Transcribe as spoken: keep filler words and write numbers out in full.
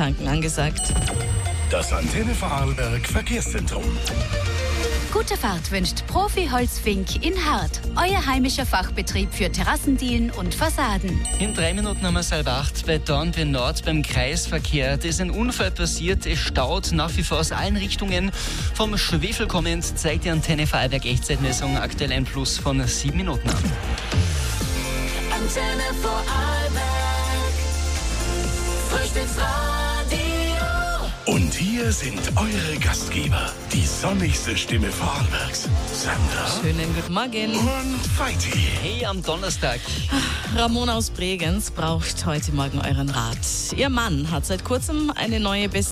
tanken angesagt. Das Antenne Vorarlberg Verkehrszentrum. Gute Fahrt wünscht Profi Holzfink in Hart. Euer heimischer Fachbetrieb für Terrassendielen und Fassaden. In drei Minuten haben wir es halb acht bei Dornbirn Nord beim Kreisverkehr. Da ist ein Unfall passiert. Es staut nach wie vor aus allen Richtungen. Vom Schwefel kommend zeigt die Antenne Vorarlberg Echtzeitmessung aktuell ein Plus von sieben Minuten an. Antenne Vorarlberg. Frühstücksradio. Und hier sind eure Gastgeber, die sonnigste Stimme Vorarlbergs, Sandra Schönen guten Morgen. und Feiti. Hey, am Donnerstag. Ramona aus Bregenz braucht heute Morgen euren Rat. Ihr Mann hat seit kurzem eine neue Beziehung.